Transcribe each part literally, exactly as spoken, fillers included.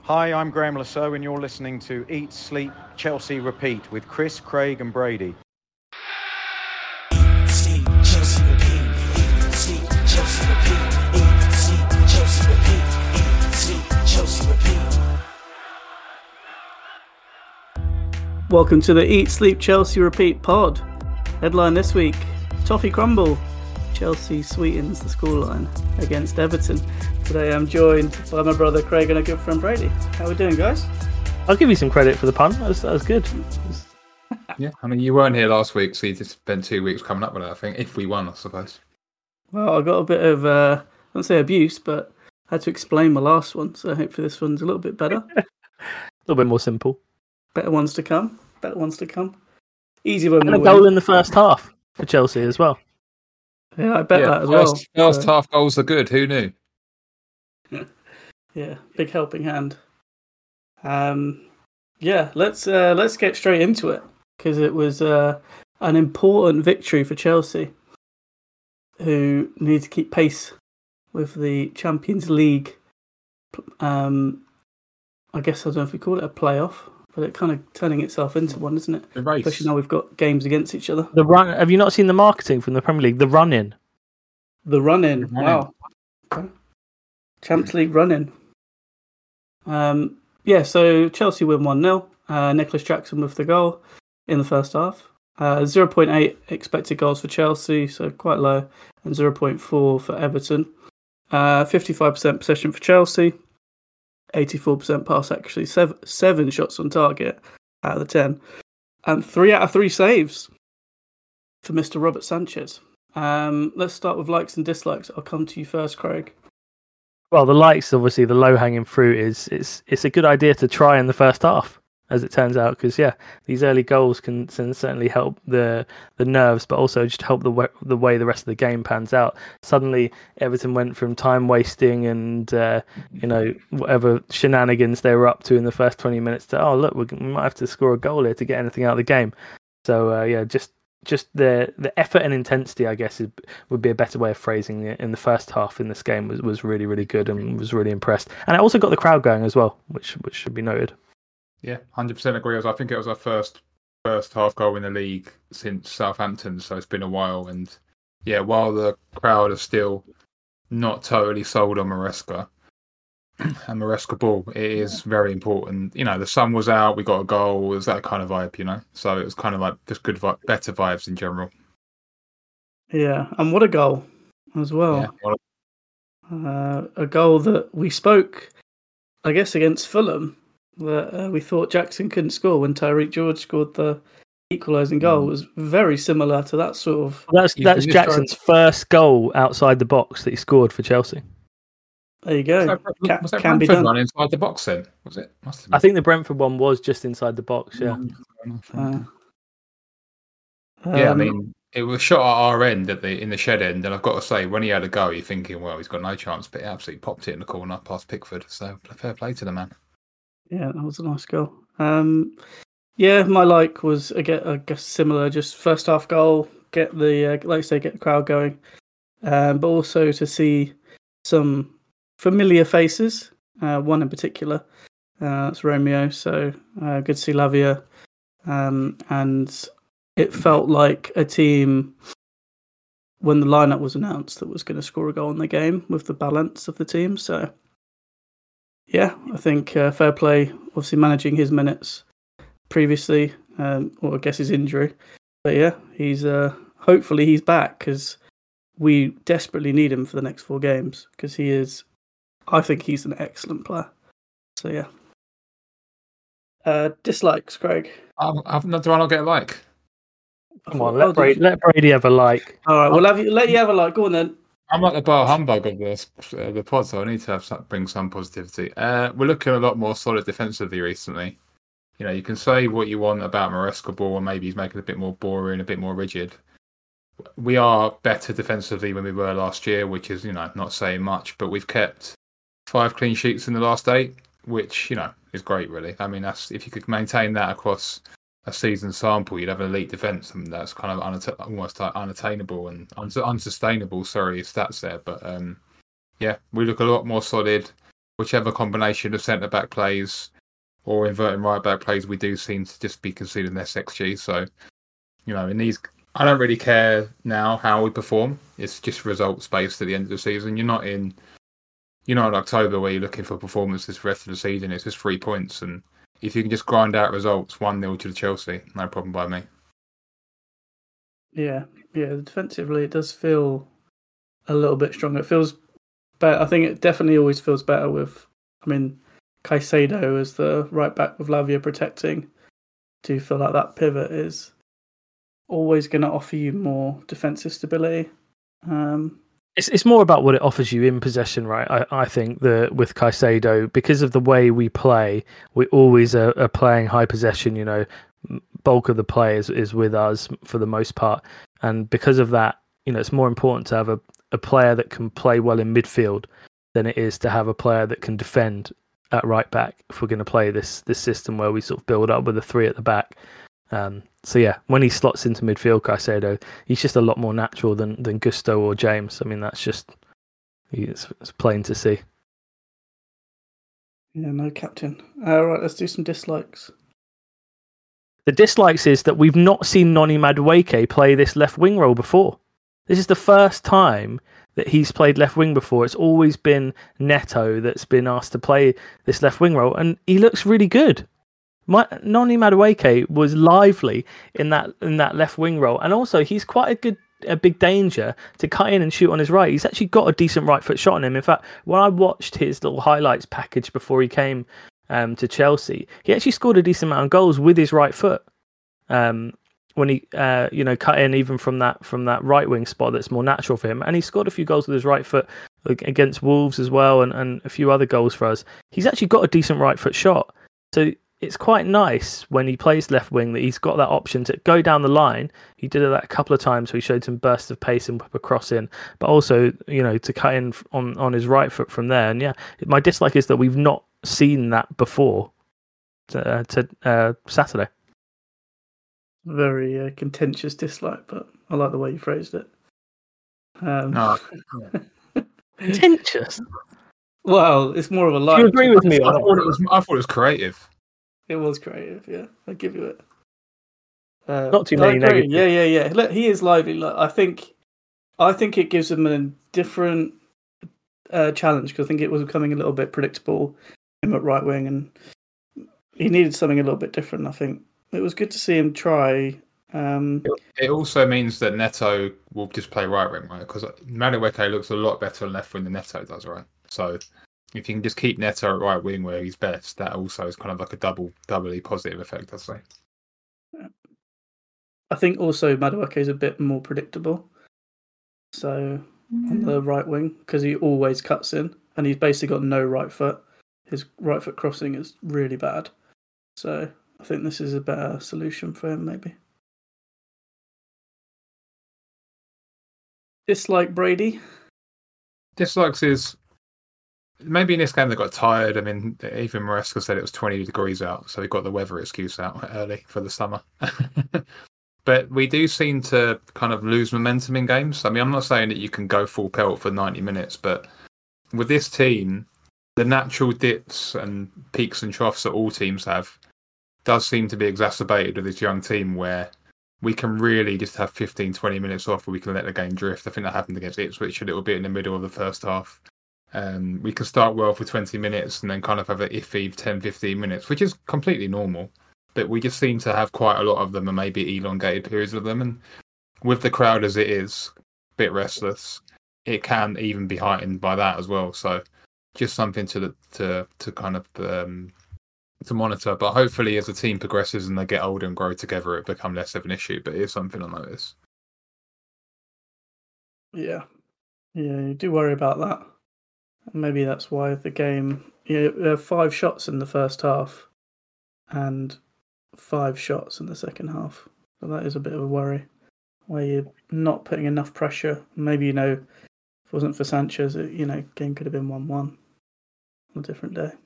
Hi, I'm Graham Lasso, and you're listening to Eat, Sleep, Chelsea, Repeat with Chris, Craig, and Brady. Eat, sleep, Chelsea, repeat. Eat, sleep, Chelsea, repeat. Eat, sleep, Chelsea, repeat. Eat, sleep, Chelsea, repeat. Welcome to the Eat, Sleep, Chelsea, Repeat pod. Headline this week: Toffee crumble. Chelsea sweetens the scoreline against Everton. Today I'm joined by my brother Craig and a good friend Brady. How are we doing, guys? I'll give you some credit for the pun. That was, that was good. Yeah, I mean, you weren't here last week, so you just spent two weeks coming up with it, I think, if we won, I suppose. Well, I got a bit of, uh, I don't say abuse, but I had to explain my last one, so hopefully this one's a little bit better. A little bit more simple. Better ones to come. Better ones to come. Easy one. And a goal in the first half for Chelsea as well. Yeah, I bet yeah, that as first, well. First so, half goals are good, who knew? Yeah, big helping hand. Um, yeah, let's uh, let's get straight into it, because it was uh, an important victory for Chelsea, who need to keep pace with the Champions League. Um, I guess I don't know if we call it a playoff, but it kind of turning itself into one, isn't it? The race. Especially now we've got games against each other. The run. Have you not seen the marketing from the Premier League? The run-in. The run-in. The run-in. Wow. Okay. Champions League run-in. Um, yeah, so Chelsea win one nil. Uh, Nicholas Jackson with the goal in the first half. Uh, zero point eight expected goals for Chelsea, so quite low, and zero point four for Everton. Uh, fifty-five percent possession for Chelsea, eighty-four percent pass actually, seven, seven shots on target out of the ten, and three out of three saves for Mister Robert Sanchez. Um, let's start with likes and dislikes. I'll come to you first, Craig. Well, the likes, obviously, the low-hanging fruit is it's it's a good idea to try in the first half, as it turns out, because yeah, these early goals can, can certainly help the the nerves, but also just help the way, the way the rest of the game pans out. Suddenly, Everton went from time wasting and uh, you know whatever shenanigans they were up to in the first twenty minutes to oh look, we might have to score a goal here to get anything out of the game. So uh, yeah, just. Just the the effort and intensity, I guess, is, would be a better way of phrasing it. In the first half in this game was, was really, really good and was really impressed. And it also got the crowd going as well, which which should be noted. Yeah, one hundred percent agree. I think it was our first first half goal in the league since Southampton, so it's been a while. And yeah, while the crowd are still not totally sold on Maresca and Maresca ball, it is very important. You know, the sun was out, we got a goal, it was that kind of vibe, you know? So it was kind of like just good, vi- better vibes in general. Yeah, and what a goal as well. Yeah, well, Uh, a goal that we spoke, I guess, against Fulham, that uh, we thought Jackson couldn't score when Tyreek George scored the equalising goal. Mm. It was very similar to that sort of... That's You that's can just Jackson's first goal outside the box that he scored for Chelsea. There you go. was that, Ca- was that can be Brentford done. one inside the box then? Was it? Must have been. I think the Brentford one was just inside the box. Yeah, Uh, yeah, I um, mean, it was shot at our end at the in the shed end, and I've got to say, when he had a go, you're thinking, well, he's got no chance, but he absolutely popped it in the corner past Pickford. So fair play to the man. Yeah, that was a nice goal. Um, yeah, my like was, again, I guess, similar. Just first half goal, get the, uh, like I say, get the crowd going. Um, but also to see some familiar faces, uh, one in particular. Uh, that's Romeo, so uh, good to see Lavia. Um, and it felt like a team, when the lineup was announced, that was going to score a goal in the game with the balance of the team. So, yeah, I think uh, fair play, obviously managing his minutes previously, um, or I guess his injury. But yeah, he's uh, hopefully he's back, because we desperately need him for the next four games, because he is, I think he's an excellent player. So yeah. Uh, dislikes, Craig. I've, I've not, do I not get a like? come on, Oh, let Brady, let Brady have a like. All right, we'll have you, let you have a like. Go on then. I'm like the bar humbug of this uh, the pod, so I need to have some, bring some positivity. Uh, we're looking a lot more solid defensively recently. You know, you can say what you want about Maresca ball, and maybe he's making it a bit more boring, a bit more rigid. We are better defensively than we were last year, which is, you know, not saying much, but we've kept five clean sheets in the last eight, which, you know, is great, really. I mean, that's if you could maintain that across a season sample, you'd have an elite defence, and that's kind of unatta- almost like unattainable and un- unsustainable. Sorry, stats there, but um, yeah, we look a lot more solid. whichever combination of centre back plays or inverting right back plays, we do seem to just be conceding less X G. So, you know, in these, I don't really care now how we perform. It's just results based at the end of the season. You're not in, you're not in October where you're looking for performances for the rest of the season. It's just three points, and if you can just grind out results, one nil to the Chelsea, no problem by me. Yeah, yeah. Defensively, it does feel a little bit stronger. It feels better. I think it definitely always feels better with, I mean, Caicedo as the right back with Lavia protecting. Do you feel like that pivot is always going to offer you more defensive stability? Um, It's it's more about what it offers you in possession, right? I, I think that with Caicedo, because of the way we play, we always are, are playing high possession. You know, bulk of the play is, is with us for the most part, and because of that, you know, it's more important to have a, a player that can play well in midfield than it is to have a player that can defend at right back. If we're going to play this this system where we sort of build up with a three at the back. Um, so yeah, when he slots into midfield, Caicedo, he's just a lot more natural than, than Gusto or James. I mean, that's just it's, it's plain to see. yeah, no captain. All right, let's do some dislikes. The dislikes is that we've not seen Noni Madueke play this left wing role before. This is the first time that he's played left wing before. It's always been Neto that's been asked to play this left wing role, and he looks really good. My, Noni Madueke was lively in that in that left wing role, and also he's quite a good a big danger to cut in and shoot on his right. He's actually got a decent right foot shot on him. In fact, when I watched his little highlights package before he came um, to Chelsea, he actually scored a decent amount of goals with his right foot. Um, when he uh, you know cut in even from that from that right wing spot that's more natural for him, and he scored a few goals with his right foot against Wolves as well, and, and a few other goals for us. He's actually got a decent right foot shot, so it's quite nice when he plays left wing that he's got that option to go down the line. He did that a couple of times where he showed some bursts of pace and whip a cross in, but also, you know, to cut in on, on his right foot from there. And yeah, my dislike is that we've not seen that before to, uh, to uh, Saturday. Very uh, contentious dislike, but I like the way you phrased it. Um, No, Contentious? well, it's more of a Do like. you agree with me I on thought it was. I thought it was creative. It was creative, yeah. I give you it. Uh, Not too I many agree. negatives. Yeah, yeah, yeah. Look, he is lively. Like, I think, I think it gives him a different uh, challenge because I think it was becoming a little bit predictable him at right wing, and he needed something a little bit different. I think it was good to see him try. Um, It also means that Neto will just play right wing, right? Because Madueke looks a lot better on left wing than Neto does, right? So if you can just keep Neto at right wing where he's best, that also is kind of like a double, doubly positive effect, I'd say. I think also Madueke is a bit more predictable. So on the right wing, because he always cuts in, and he's basically got no right foot. His right foot crossing is really bad. So I think this is a better solution for him, maybe. Dislike Brady. Dislikes is maybe in this game they got tired. I mean, even Maresca said it was twenty degrees out, so we got the weather excuse out early for the summer. But we do seem to kind of lose momentum in games. I mean, I'm not saying that you can go full pelt for ninety minutes, but with this team, the natural dips and peaks and troughs that all teams have does seem to be exacerbated with this young team where we can really just have fifteen, twenty minutes off where we can let the game drift. I think that happened against Ipswich a little bit in the middle of the first half. Um, we can start well for twenty minutes and then kind of have an iffy ten, fifteen minutes, which is completely normal. But we just seem to have quite a lot of them and maybe elongated periods of them. And with the crowd as it is, a bit restless, it can even be heightened by that as well. So just something to to to kind of um, to monitor. But hopefully as the team progresses and they get older and grow together, it become less of an issue. But it is something I notice. Yeah. Yeah, you do worry about that. Maybe that's why the game... You know, there are five shots in the first half and five shots in the second half. So that is a bit of a worry, where you're not putting enough pressure. Maybe, you know, if it wasn't for Sanchez, it, you know, game could have been one one on a different day.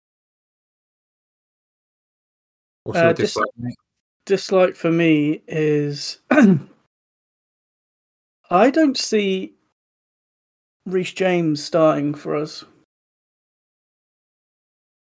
What's Uh, your dis- dislike, mate? Dislike for me is I don't see Reece James starting for us.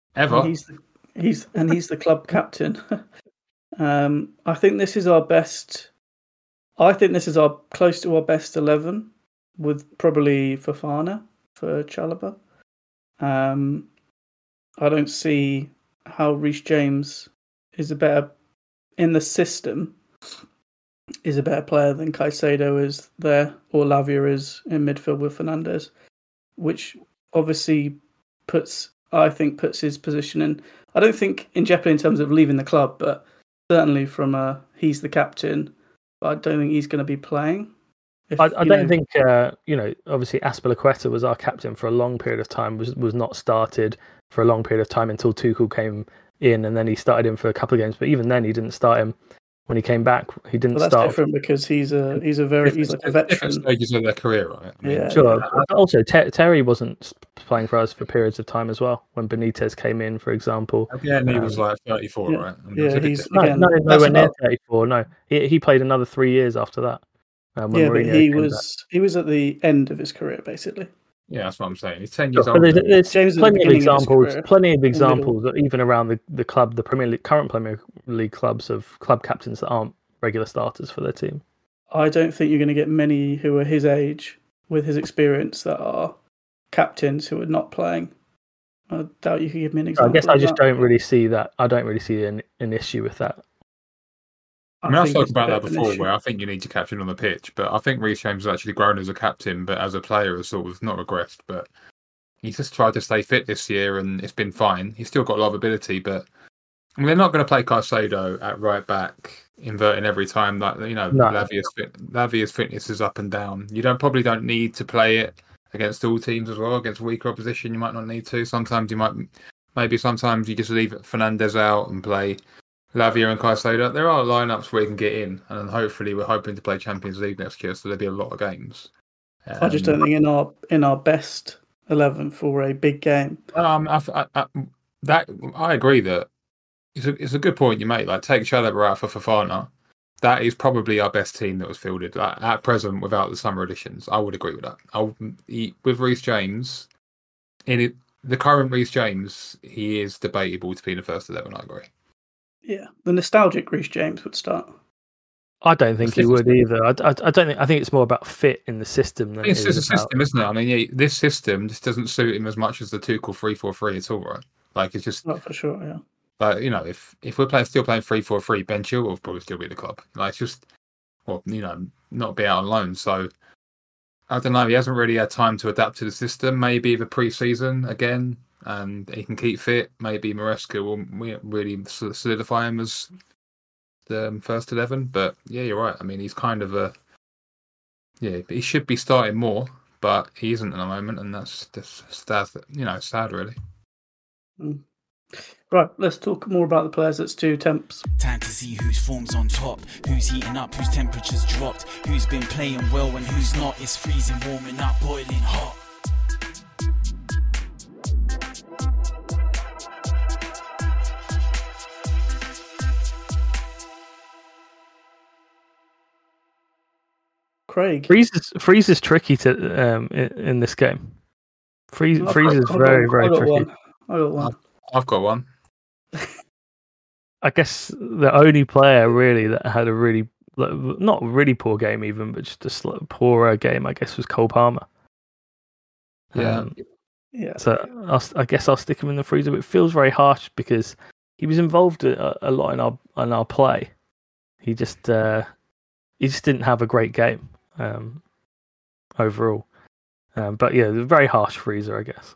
ever. And he's the, he's and he's the club captain. um, I think this is our best. I think this is our close to our best eleven, with probably Fofana for Chalobah. Um, I don't see how Reece James is a better in the system. Is a better player than Caicedo is there, or Lavia is in midfield with Fernandes, which obviously puts, I think, puts his position in. I don't think in jeopardy in terms of leaving the club, but certainly from a he's the captain. But I don't think he's going to be playing. If, I, I you don't know, think uh, you know. Obviously, Azpilicueta was our captain for a long period of time. Was was not started for a long period of time until Tuchel came in, and then he started him for a couple of games. But even then, he didn't start him when he came back. He didn't But that's start. different because he's a he's a very he's like a Different veteran. stages of their career, right? I mean, Yeah. Sure. But also, Ter- Terry wasn't playing for us for periods of time as well. When Benitez came in, for example. Again, he was Um, like thirty-four, yeah, right? I mean, it was yeah, a bit he's different. again. No, no, that's nowhere near about- thirty-four. No, he he played another three years after that. Um, when yeah, but Mourinho he came was he was at the end of his career basically. Yeah, that's what I'm saying. He's ten back. years Sure, old. but there's, there's James at the plenty of beginning of his examples. career, Plenty of middle. examples that even around the, the club, the Premier League, current Premier League clubs of club captains that aren't regular starters for their team. I don't think you're going to get many who are his age with his experience that are captains who are not playing. I doubt you could give me an I example. guess I of just that. don't really see that. I don't really see an, an issue with that. I mean, I've think spoken it's a about bit that of an before, issue. where I think you need your captain on the pitch, but I think Reece James has actually grown as a captain, but as a player has sort of not regressed. But he's just tried to stay fit this year, and it's been fine. He's still got a lot of ability, but I mean, they're not going to play Caicedo at right back, inverting every time. That you know, No. Lavia's fit, Lavia's fitness is up and down. You don't probably don't need to play it against all teams as well. Against weaker opposition, you might not need to. Sometimes you might, maybe sometimes you just leave Fernandes out and play Lavia and Caicedo. There are lineups where you can get in, and hopefully we're hoping to play Champions League next year, so there'll be a lot of games. I just Um, don't think in our in our best eleven for a big game. Um, I, I, I, that I agree that it's a it's a good point you make. Like, take Chalobah out for Fofana. That is probably our best team that was fielded like, at present without the summer additions. I would agree with that. I he, with Reece James, in it, the current Reece James, he is debatable to be in the first eleven. I agree. Yeah, the nostalgic Reece James would start. I don't think he It's- would either. I, I, I don't think. I think it's more about fit in the system than It's it just a is about. system, isn't it? I mean, yeah, this system just doesn't suit him as much as the Tuchel three four three at all, right? Like, it's just Not for sure. Yeah. like, you know, if if we're playing still playing three four three, Ben Chilwell will probably still be at the club. Like, it's just, well, you know, not be out on loan. So I don't know. He hasn't really had time to adapt to the system. Maybe the pre-season again, and he can keep fit. Maybe Maresca will really solidify him as the first eleven. But yeah, you're right. I mean, he's kind of a yeah. He should be starting more, but he isn't at the moment, and that's just sad. You know, sad really. Mm. Right, let's talk more about the players. That's two temps. Time to see whose form's on top, who's heating up, whose temperature's dropped, who's been playing well and who's not. It's freezing, warming up, boiling hot. Craig. Freeze is Freeze is tricky to um in, in this game. Freeze I've Freeze got- is I've got- very very I've got tricky. one. I got one. I've got one. I guess the only player really that had a really like, not really poor game even, but just a slightly poorer game, I guess, was Cole Palmer. Yeah. Um, Yeah. so I'll, I guess I'll stick him in the freezer. But it feels very harsh because he was involved a, a lot in our in our play. He just uh, he just didn't have a great game um, overall. Um, but yeah, a very harsh freezer, I guess.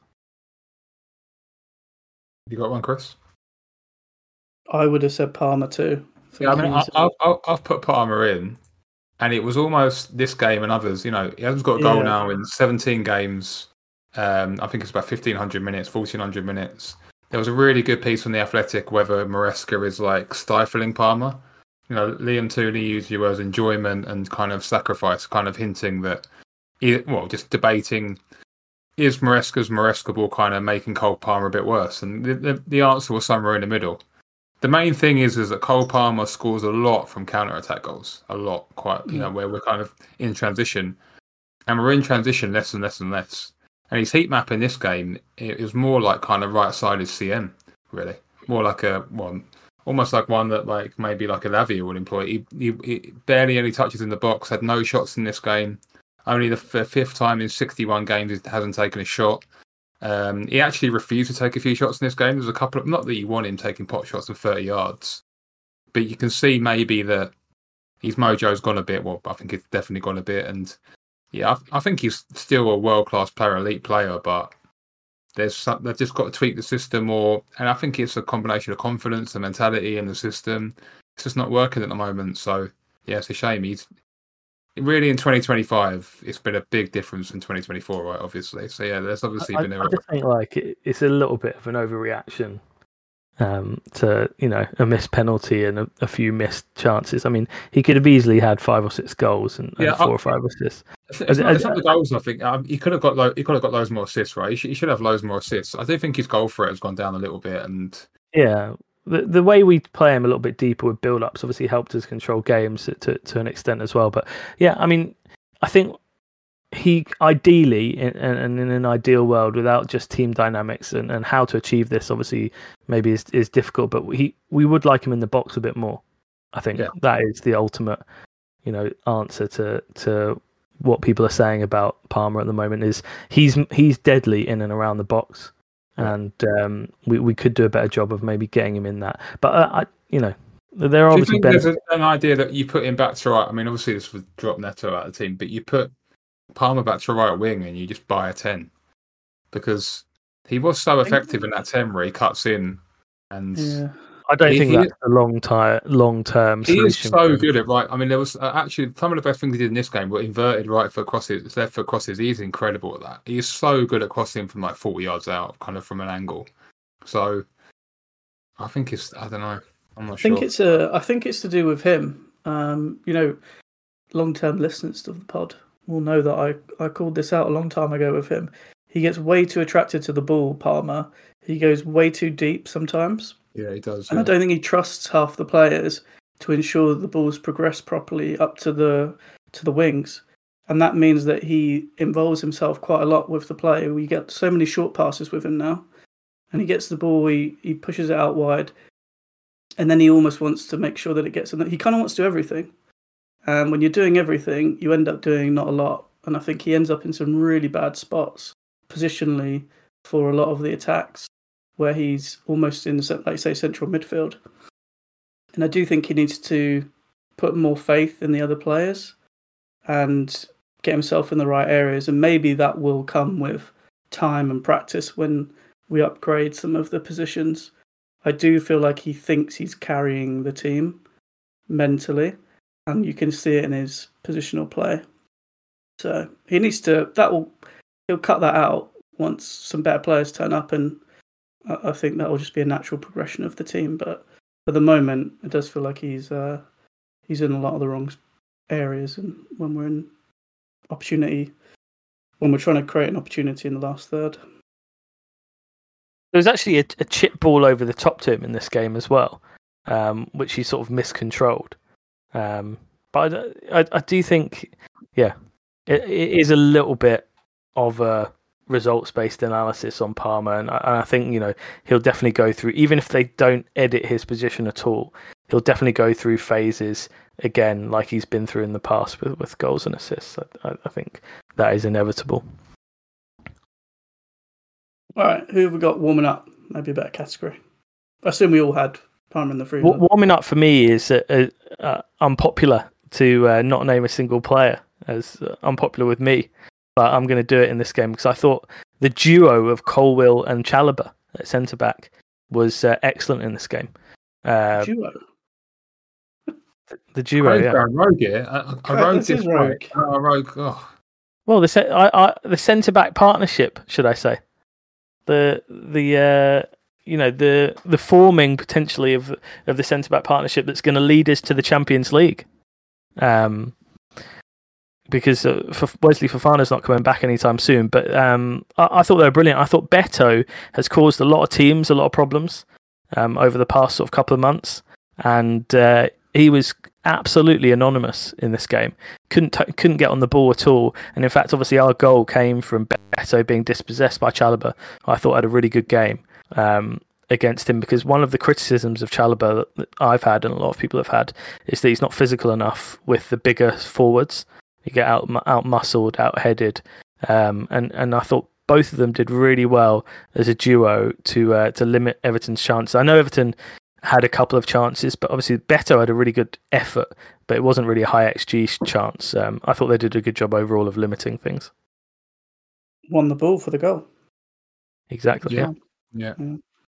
You got one, Chris? I would have said Palmer too. Yeah, I mean, I, Thinking I, I, I've put Palmer in, and it was almost this game and others. You know, he hasn't got a goal Yeah. now in seventeen games. Um, I think it's about fifteen hundred minutes, fourteen hundred minutes. There was a really good piece on The Athletic whether Maresca is like stifling Palmer. You know, Liam Tooney used your words enjoyment and kind of sacrifice, kind of hinting that, he, well, just debating, is Maresca's Maresca ball kind of making Cole Palmer a bit worse? And the, the, the answer was somewhere in the middle. The main thing is is that Cole Palmer scores a lot from counter-attack goals. A lot, quite, you know, where we're kind of in transition. And we're in transition less and less and less. And his heat map in this game, it was more like kind of right-sided C M. really. More like a one, almost like one that like maybe like a Lavia would employ. He, he, he barely any touches in the box, had no shots in this game. Only the f- fifth time in sixty-one games he hasn't taken a shot. Um, he actually refused to take a few shots in this game. There's a couple of, not that you want him taking pot shots of thirty yards, but you can see maybe that his mojo's gone a bit. Well, I think it's definitely gone a bit. And yeah, I, I think he's still a world-class player, elite player, but there's some, they've just got to tweak the system more. And I think it's a combination of confidence, the mentality, and the system. It's just not working at the moment. So yeah, it's a shame. He's really in twenty twenty-five. It's been a big difference in twenty twenty-four, right? Obviously. So yeah, there's obviously I, been. A... I just think like it, it's a little bit of an overreaction um, to you know a missed penalty and a, a few missed chances. I mean, he could have easily had five or six goals and, and Yeah, four I- or five assists. It's, it's, not, it's not the goals. I think um, he could have got. Lo- he could have got loads more assists, right? He should, he should have loads more assists. I do think his goal threat has gone down a little bit, and Yeah, the the way we play him a little bit deeper with build-ups obviously helped us control games to to an extent as well. But yeah, I mean, I think he ideally, in, in, in an ideal world, without just team dynamics and, and how to achieve this, obviously maybe is is difficult. But he we would like him in the box a bit more. I think Yeah. that is the ultimate, you know, answer to to what people are saying about Palmer at the moment. Is he's he's deadly in and around the box. And um, we we could do a better job of maybe getting him in that. But uh, I, you know, there are do you obviously think there's benefits. a, an idea that you put him back to right? I mean, obviously this would drop Neto out of the team, but you put Palmer back to right wing and you just buy a ten because he was so effective in that ten where he cuts in and. Yeah. I don't he- think he- that's a long time, long term He is solution. so good at right. I mean, there was uh, actually some of the best things he did in this game were inverted right foot crosses, left foot crosses. He's incredible at that. He is so good at crossing from like forty yards out, kind of from an angle. So, I think it's. I don't know. I'm not I think sure. it's a. I think it's to do with him. Um, you know, long-term listeners of the pod will know that I I called this out a long time ago with him. He gets way too attracted to the ball, Palmer. He goes way too deep sometimes, Yeah, he does. and I Yeah. don't think he trusts half the players to ensure that the balls progress properly up to the to the wings. And that means that he involves himself quite a lot with the play. We get so many short passes with him now. And he gets the ball, he, he pushes it out wide, and then he almost wants to make sure that it gets in. He kind of wants to do everything. And when you're doing everything, you end up doing not a lot. And I think he ends up in some really bad spots positionally for a lot of the attacks, where he's almost in, like say, central midfield. And I do think he needs to put more faith in the other players and get himself in the right areas. And maybe that will come with time and practice when we upgrade some of the positions. I do feel like he thinks he's carrying the team mentally, and you can see it in his positional play. So he needs to. That will. He'll cut that out once some better players turn up, and I, I think that will just be a natural progression of the team. But for the moment, it does feel like he's uh, he's in a lot of the wrong areas, and when we're in opportunity, when we're trying to create an opportunity in the last third. There was actually a, a chip ball over the top to him in this game as well, um, which he sort of miscontrolled. Um, but I, I, I do think, yeah, it, it is a little bit of a results-based analysis on Palmer, and I, and I think you know he'll definitely go through. Even if they don't edit his position at all, he'll definitely go through phases again, like he's been through in the past with, with goals and assists. I, I, I think that is inevitable. All right, who have we got warming up? Maybe a better category. I assume we all had Palmer in the free. W- warming up for me is uh, uh, uh, unpopular to uh, not name a single player, as uh, unpopular with me, but I'm going to do it in this game because I thought the duo of Colwill and Chalobah at centre back was uh, excellent in this game. Uh, Duo. the duo, Craig's yeah. going rogue here. A, a Craig, rogue this is is rogue. A rogue. Oh. Well, the ce- I, I, the centre back partnership, should I say? The the uh, you know the the forming potentially of of the centre back partnership that's going to lead us to the Champions League. Um, because uh, for Wesley Fofana's not coming back anytime soon. But um, I, I thought they were brilliant. I thought Beto has caused a lot of teams a lot of problems um, over the past sort of couple of months, and uh, he was absolutely anonymous in this game. Couldn't t- couldn't get on the ball at all. And in fact, obviously, our goal came from Beto being dispossessed by Chalobah, who I thought had a really good game. Um, against him, because one of the criticisms of Chalobah that I've had and a lot of people have had is that he's not physical enough with the bigger forwards. You get out out muscled, out headed, um, and and I thought both of them did really well as a duo to uh, to limit Everton's chances. I know Everton had a couple of chances, but obviously Beto had a really good effort, but it wasn't really a high X G chance. Um, I thought they did a good job overall of limiting things. Won the ball for the goal. Exactly. Yeah. Yeah. Yeah.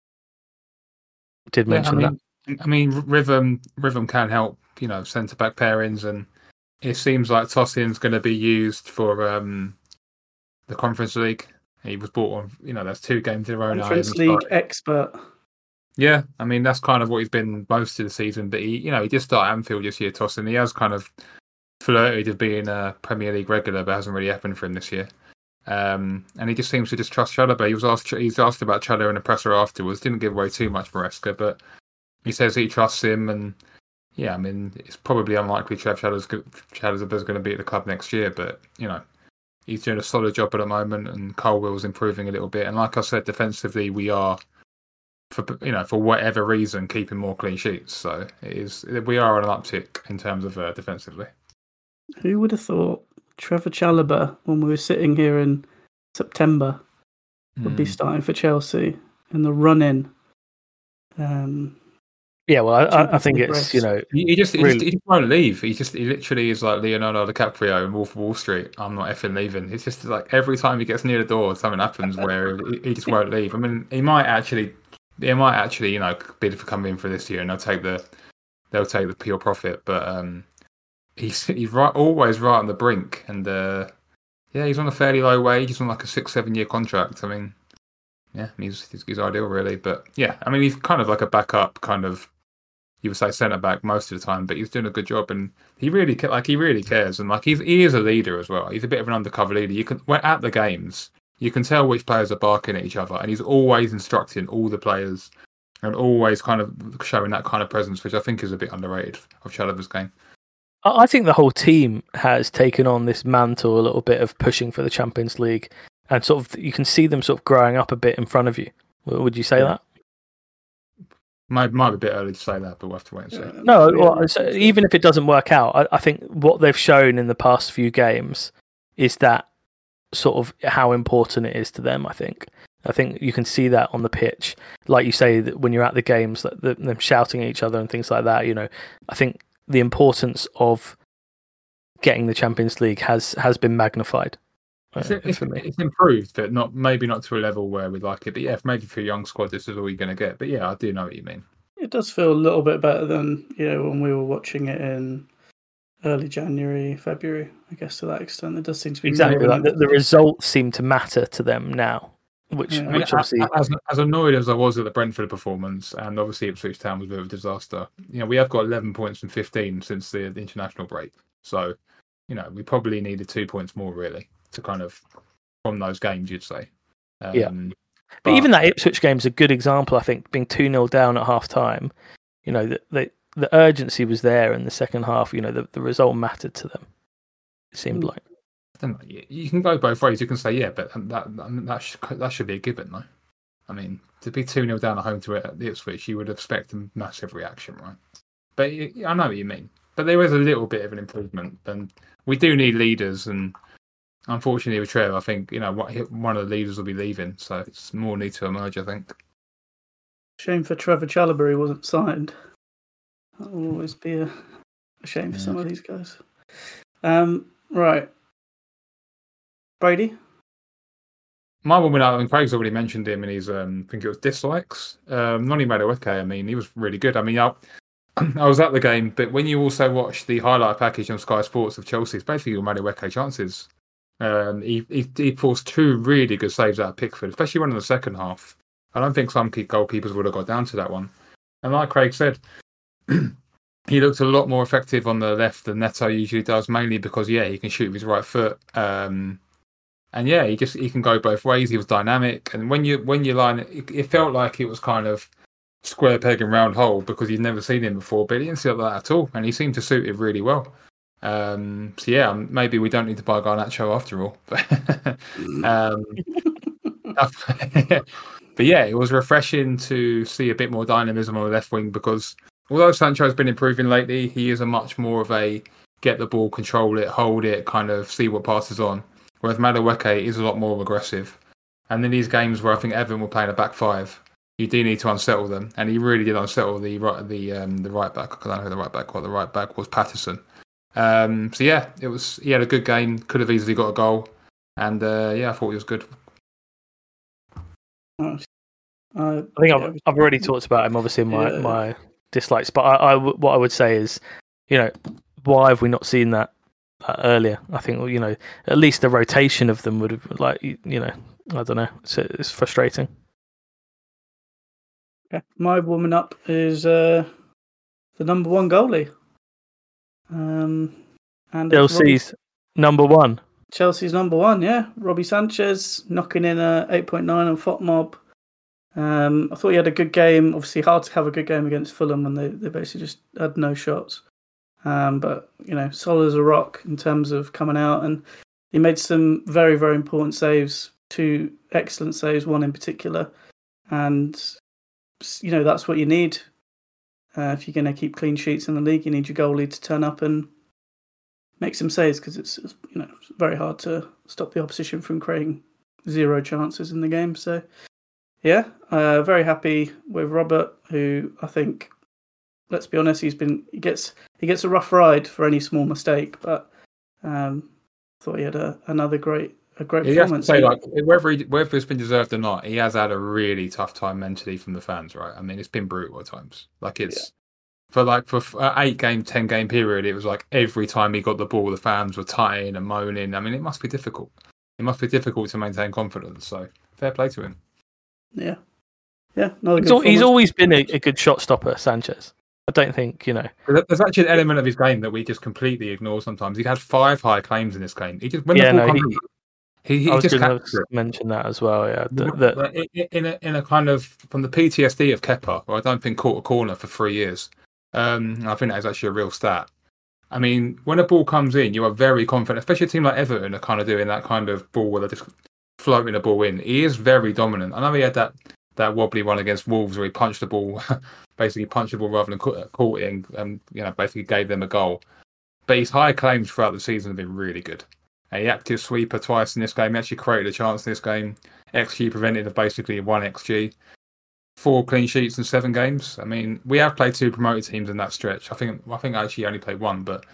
Did Yeah, I mention mean, that. I mean, rhythm rhythm can help, you know, centre back pairings, and it seems like Tosin's going to be used for um, the Conference League. He was brought on, you know, that's two games in a row now. Conference he hasn't League started. expert. Yeah, I mean, that's kind of what he's been most of the season. But he, you know, he just started Anfield this year, Tosin. He has kind of flirted with being a Premier League regular, but it hasn't really happened for him this year. Um, and he just seems to just trust Chalobah. He was asked, he's asked about Chalobah in the presser afterwards. Didn't give away too much Maresca, but he says he trusts him. And yeah, I mean, it's probably unlikely Trev Chalobah's going to be at the club next year, but you know, he's doing a solid job at the moment, and Colwell's improving a little bit. And like I said, defensively, we are, for you know, for whatever reason, keeping more clean sheets. So it is, we are on an uptick in terms of uh, defensively. Who would have thought Trevor Chalobah, when we were sitting here in September, would be Mm. starting for Chelsea in the run-in? Um, Yeah, well, I, I- I Champions think League it's, race. you know, He, he just he, Really? just he just won't leave. He just he literally is like Leonardo DiCaprio in Wolf of Wall Street. I'm not effing leaving. It's just like every time he gets near the door, something happens where he, he just won't leave. I mean, he might actually, he might actually, you know, bid for coming in for this year, and they'll take the they'll take the pure profit. But um, he's he's right, always right on the brink, and uh, yeah, he's on a fairly low wage. He's on like a six seven year contract. I mean, yeah, he's he's, he's ideal really. But yeah, I mean, he's kind of like a backup kind of. You would say centre back most of the time, but he's doing a good job, and he really ca- like he really cares, and like he's he is a leader as well. He's a bit of an undercover leader. You can when at the games, you can tell which players are barking at each other, and he's always instructing all the players, and always kind of showing that kind of presence, which I think is a bit underrated of Chalobah's game. I I think the whole team has taken on this mantle a little bit of pushing for the Champions League, and sort of you can see them sort of growing up a bit in front of you. W- Would you say Yeah. that? Might might be a bit early to say that, but we'll have to wait and see. No, Yeah. well, so even if it doesn't work out, I, I think what they've shown in the past few games is that sort of how important it is to them. I think. I think you can see that on the pitch, like you say, that when you're at the games, that the, them shouting at each other and things like that. You know, I think the importance of getting the Champions League has has been magnified uh, It's, it's, for me. it's improved, but not maybe not to a level where we like it. But yeah, maybe for a young squad, this is all you're going to get. But yeah, I do know what you mean. It does feel a little bit better than, you know, when we were watching it in early January, February. I guess to that extent, it does seem to be Exactly, more like the, than- the results seem to matter to them now, which Yeah. I mean, which obviously as, as annoyed as I was at the Brentford performance, and obviously Ipswich Town was a bit of a disaster. You know, we have got eleven points from fifteen since the, the international break. So, you know, we probably needed two points more really to kind of from those games. You'd say, um, Yeah. But even that Ipswich game is a good example, I think, being two nil down at half time. You know, the, the the urgency was there in the second half. You know, the, the result mattered to them. It seemed Mm. like. I don't know, you- you can go both ways. You can say, yeah, but that I mean, that should, that should be a given, though. I mean, to be two nil down at home to it at the Ipswich, you would expect a massive reaction, right? But y- I know what you mean. But there is a little bit of an improvement, and we do need leaders. And unfortunately, with Trev, I think you know what one of the leaders will be leaving, so it's more need to emerge. I think. Shame for Trevor Chalobah he wasn't signed. That will always be a, a shame for Yeah. some of these guys. Um, right. Brady? My one went out, and Craig's already mentioned him in his, um, I think it was dislikes. Um, Noni Madueke, I mean, he was really good. I mean, I, I was at the game, but when you also watch the highlight package on Sky Sports of Chelsea, it's basically all Madueke chances. Um, he, he he forced two really good saves out of Pickford, especially one in the second half. I don't think some key goalkeepers would have got down to that one. And like Craig said, he looked a lot more effective on the left than Neto usually does, mainly because, yeah, he can shoot with his right foot. Um, And yeah, he just he can go both ways. He was dynamic, and when you when you line it, it felt like it was kind of square peg and round hole because you'd never seen him before. But he didn't see that at all, and he seemed to suit it really well. Um, so yeah, maybe we don't need to buy Garnacho after all. um, but yeah, it was refreshing to see a bit more dynamism on the left wing because although Sancho has been improving lately, he is a much more of a get the ball, control it, hold it, kind of see what passes on. Whereas Madueke is a lot more aggressive. And in these games where I think Everton were playing a back five, you do need to unsettle them, and he really did unsettle the right the um, the right back. I don't know who the right back was. The right back was Patterson. Um, so yeah, it was. He had a good game. Could have easily got a goal, and uh, yeah, I thought he was good. Uh, I think yeah, I've, I've already talked about him, obviously, in my, Yeah. my dislikes. But I, I w- what I would say is, you know, why have we not seen that, that earlier? I think, you know, at least the rotation of them would have, like, you, you know, I don't know. It's, it's frustrating. Okay. My woman up is uh, the number one goalie. Um, and it's Robbie- Chelsea's number one. Chelsea's number one, yeah. Robbie Sanchez knocking in a eight point nine on FOTMob. Um, I thought he had a good game. Obviously, hard to have a good game against Fulham when they, they basically just had no shots. Um, but, you know, solid as a rock in terms of coming out. And he made some very, very important saves. Two excellent saves, one in particular. And, you know, that's what you need. Uh, if you're going to keep clean sheets in the league, you need your goalie to turn up and make some saves because it's, it's, you know, it's very hard to stop the opposition from creating zero chances in the game. So, yeah, uh, very happy with Robert, who I think, let's be honest, he's been he gets he gets a rough ride for any small mistake, but um, thought he had a, another great a great You have to performance. say, like, whether he, whether it's been deserved or not, he has had a really tough time mentally from the fans, right? I mean, it's been brutal at times. Like it's yeah. for like for an eight game, ten game period, it was like every time he got the ball, the fans were tutting and moaning. I mean, it must be difficult. It must be difficult to maintain confidence. So fair play to him. Yeah, yeah. Another He's, good al- he's performance. always been a, a good shot stopper, Sanchez. I don't think, you know. There's actually an element of his game that we just completely ignore sometimes. He had five high claims in this game. He just when Yeah, the ball no, comes, he, he, I he was just going captures to it. mention that as well. Yeah, that, But that, in, in a in a kind of from the P T S D of Kepa, where I don't think caught a corner for three years. Um, I think that is actually a real stat. I mean, when a ball comes in, you are very confident, especially a team like Everton are kind of doing that kind of ball where they're just floating the ball in. He is very dominant. I know he had that. That wobbly one against Wolves where he punched the ball, basically punched the ball rather than caught, caught it and, and you know, basically gave them a goal. But his high claims throughout the season have been really good. And he active sweeper twice in this game. He actually created a chance in this game. X G prevented of basically one X G. Four clean sheets in seven games. I mean, we have played two promoted teams in that stretch. I think I think I actually only played one, but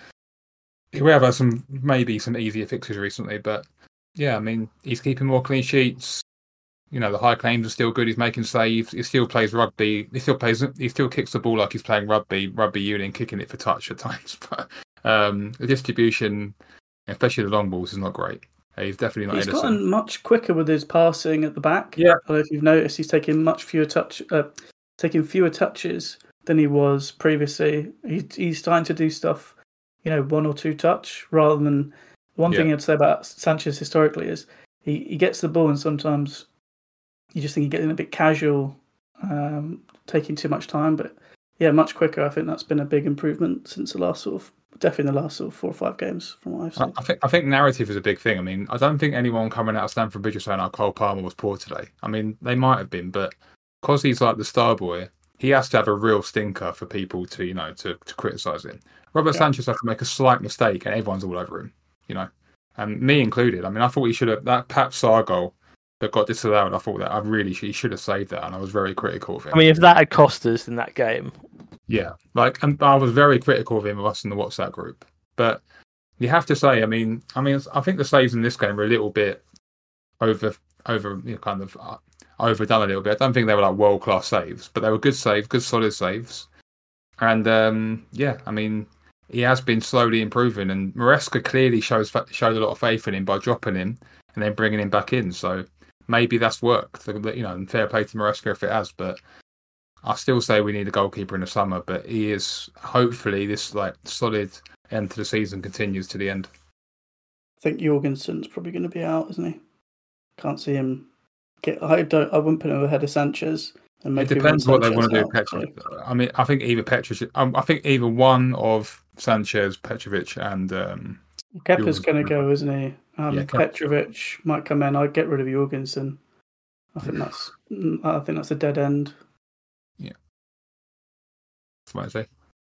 we have had some maybe some easier fixes recently. But yeah, I mean, he's keeping more clean sheets. You know, the high claims are still good. He's making saves. He still plays rugby. He still plays. He still kicks the ball like he's playing rugby, rugby union, kicking it for touch at times. But um, the distribution, especially the long balls, is not great. He's definitely not. He's Edison. gotten much quicker with his passing at the back. Yeah. I don't know if you've noticed, he's taking much fewer touch, uh, taking fewer touches than he was previously. He, he's starting to do stuff, you know, one or two touch rather than. One Yeah. thing I'd say about Sanchez historically is he, he gets the ball and sometimes you just think he's getting a bit casual, um, taking too much time. But yeah, much quicker. I think that's been a big improvement since the last sort of, definitely the last sort of four or five games from what I've seen. I think I think narrative is a big thing. I mean, I don't think anyone coming out of Stamford Bridge was saying, "Oh, Cole Palmer was poor today." I mean, they might have been, but because he's like the star boy, he has to have a real stinker for people to, you know, to, to criticise him. Robert Yeah. Sanchez has to make a slight mistake, and everyone's all over him. You know, and me included. I mean, I thought he should have that Pap Sarr goal that got disallowed. I thought that I really he should have saved that, and I was very critical of him. I mean, if that had cost us in that game, Yeah, like, and I was very critical of him of us in the WhatsApp group. But you have to say, I mean, I mean, I think the saves in this game were a little bit over, over, you know, kind of uh, overdone a little bit. I don't think they were like world class saves, but they were good saves, good solid saves. And um, yeah, I mean, he has been slowly improving, and Maresca clearly shows showed a lot of faith in him by dropping him and then bringing him back in. So maybe that's worked. You know, and fair play to Maresca if it has, but. I still say we need a goalkeeper in the summer, but he is hopefully this like solid end to the season continues to the end. I think Jorgensen's probably going to be out, isn't he? Can't see him get. I don't. I wouldn't put him ahead of Sanchez. And It maybe depends run what they want to do Sanchez with out, Petrovic. I mean, I think either Petrovic, um, I think either one of Sanchez, Petrovic, and um, so Kepa's Jorgensen. going to go, isn't he? Um, Yeah, Kepa. Petrovic might come in. I'd get rid of Jorgensen. I think that's I think that's a dead end. Yeah. That's what I say.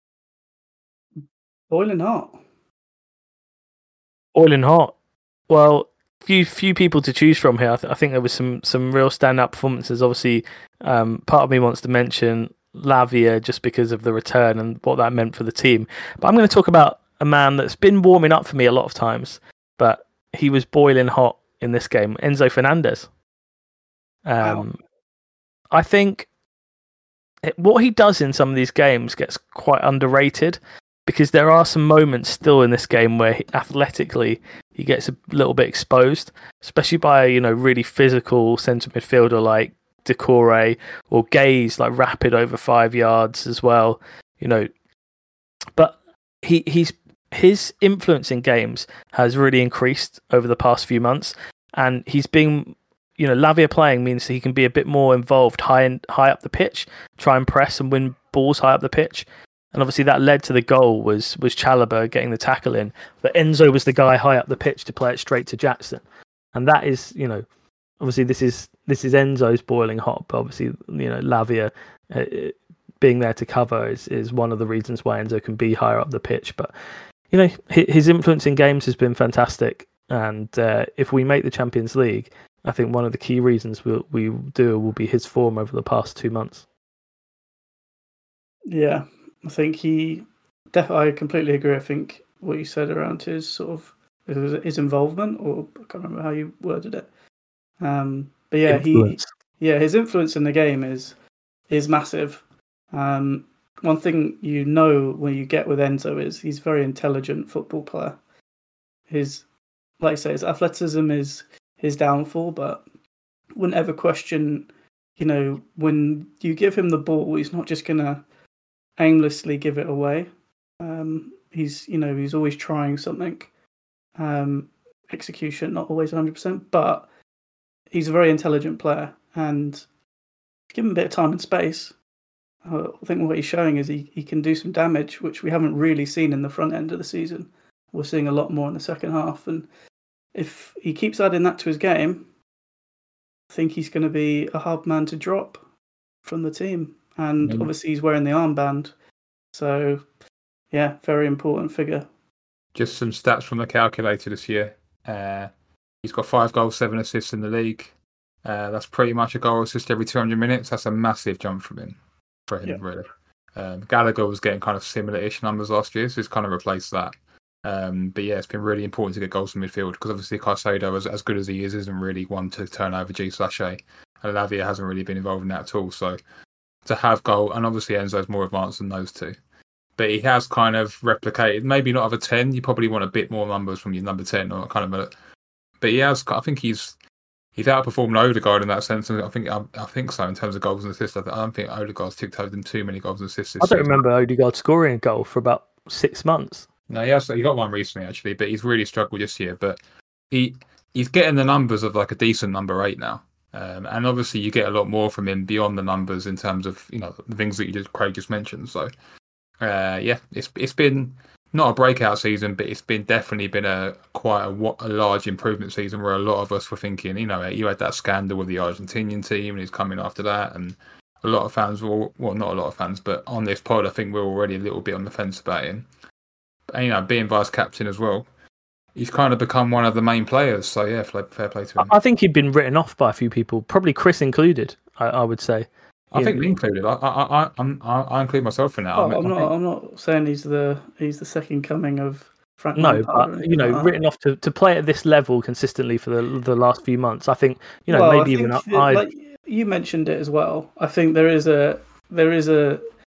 Boiling hot. Boiling hot. Well, few few people to choose from here. I, th- I think there was some some real standout performances. Obviously, um, part of me wants to mention Lavia just because of the return and what that meant for the team. But I'm going to talk about a man that's been warming up for me a lot of times, but he was boiling hot in this game. Enzo Fernandez. Um, Wow. I think it, what he does in some of these games gets quite underrated because there are some moments still in this game where he, athletically he gets a little bit exposed, especially by you know really physical centre midfielder like Decore or Gaze, like rapid over five yards as well. You know, but he he's his influence in games has really increased over the past few months, and he's been. You know, Lavia playing means he can be a bit more involved high in, high up the pitch, try and press and win balls high up the pitch. And obviously that led to the goal was was Chalobah getting the tackle in. But Enzo was the guy high up the pitch to play it straight to Jackson. And that is, you know, obviously this is this is Enzo's boiling hot, but obviously, you know, Lavia uh, being there to cover is, is one of the reasons why Enzo can be higher up the pitch. But, you know, his influence in games has been fantastic. And uh, if we make the Champions League, I think one of the key reasons we'll, we do will be his form over the past two months. Yeah, I think he. Def- I completely agree. I think what you said around his sort of his involvement, or I can't remember how you worded it. Um, but yeah, Influence. he. Yeah, his influence in the game is is massive. Um, one thing you know when you get with Enzo is he's a very intelligent football player. His, like I say, his athleticism is his downfall, but wouldn't ever question, you know, when you give him the ball, he's not just gonna aimlessly give it away. Um, he's, you know, he's always trying something. Um, execution not always one hundred percent, but he's a very intelligent player, and give him a bit of time and space. I think what he's showing is he, he can do some damage, which we haven't really seen in the front end of the season. We're seeing a lot more in the second half, and if he keeps adding that to his game, I think he's going to be a hard man to drop from the team. And Mm. obviously he's wearing the armband. So, yeah, very important figure. Just some stats from the calculator this year. Uh, he's got five goals, seven assists in the league. Uh, that's pretty much a goal assist every two hundred minutes. That's a massive jump from him, for him, Yeah. really. Um, Gallagher was getting kind of similar-ish numbers last year, so he's kind of replaced that. Um, but yeah, it's been really important to get goals in midfield because obviously Caicedo, as, as good as he is, isn't really one to turn over G slash A. And Lavia hasn't really been involved in that at all. So to have goal, and obviously Enzo's more advanced than those two. But he has kind of replicated, maybe not of a ten. You probably want a bit more numbers from your number ten, or kind of a. But he has. I think he's he's outperformed Odegaard in that sense. And I think I, I think so in terms of goals and assists. I, th- I don't think Odegaard's ticked over them too many goals and assists. This I don't season. remember Odegaard scoring a goal for about six months. No, he has. He got one recently actually, but he's really struggled this year. But he he's getting the numbers of like a decent number eight now. Um, and obviously, you get a lot more from him beyond the numbers in terms of you know the things that you just Craig just mentioned. So, uh, yeah, it's it's been not a breakout season, but it's been definitely been a quite a, a large improvement season where a lot of us were thinking, you know, you had that scandal with the Argentinian team, and he's coming after that, and a lot of fans were well, not a lot of fans, but on this pod, I think we're already a little bit on the fence about him. And, you know, being vice captain as well. He's kind of become one of the main players, so yeah, fair play to him. I think he'd been written off by a few people, probably Chris included. I, I would say. I Yeah. think me included. I, I, I, I'm, I, I include myself in that. Oh, I, I'm I not. think- I'm not saying he's the he's the second coming of Frank No, Lampard or but anything you know, like that. written off to, to play at this level consistently for the the last few months. I think you know Well, maybe I even think that, I. like you mentioned it as well. I think there is a there is a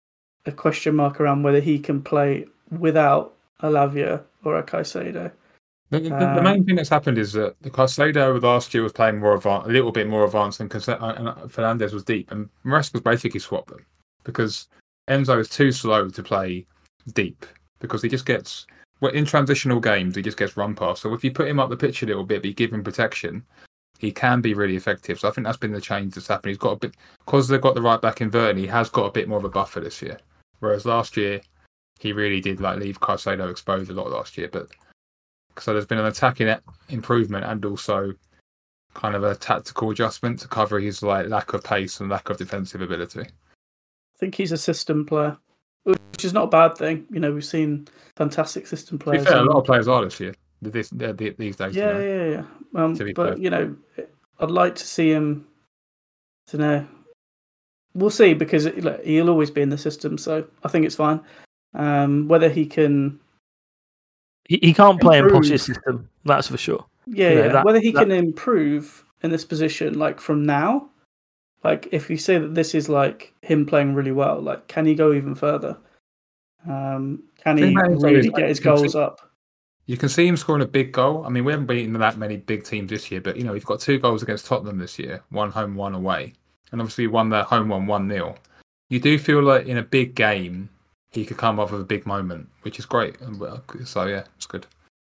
a question mark around whether he can play without a Lavia or a Caicedo. The, the, the Um, main thing that's happened is that the Caicedo last year was playing more advanced, a little bit more advanced, and, Caicedo, and Fernandez was deep, and Maresca's basically swapped them because Enzo is too slow to play deep because he just gets well, in transitional games he just gets run past. So if you put him up the pitch a little bit, but you give him protection, he can be really effective. So I think that's been the change that's happened. He's got a bit because they've got the right back in Vernon. He has got a bit more of a buffer this year, whereas last year he really did like leave Caicedo exposed a lot last year, but. So there's been an attacking improvement and also kind of a tactical adjustment to cover his like lack of pace and lack of defensive ability. I think he's a system player, which is not a bad thing. You know, we've seen fantastic system To be players. fair, a and- lot of players are this year. This, these days. yeah, you know. yeah, yeah. Um, to be but fair. you know, I'd like to see him. To know, we'll see because it, like, he'll always be in the system, so I think it's fine. Um, whether he can, He, he can't play in Improve. Posh's system, that's for sure. yeah, You know, yeah. that- whether he that- can improve in this position, like from now, like if you say that this is like him playing really well, like can he go even further? Um, can Thing he about him, though, really is, like, get his you can goals see- up? You can see him scoring a big goal. I mean, we haven't beaten that many big teams this year, but you know, we've got two goals against Tottenham this year, one home, one away, and obviously won the home one one nil. You do feel like in a big game he could come up with a big moment, which is great. And well, so yeah, it's good.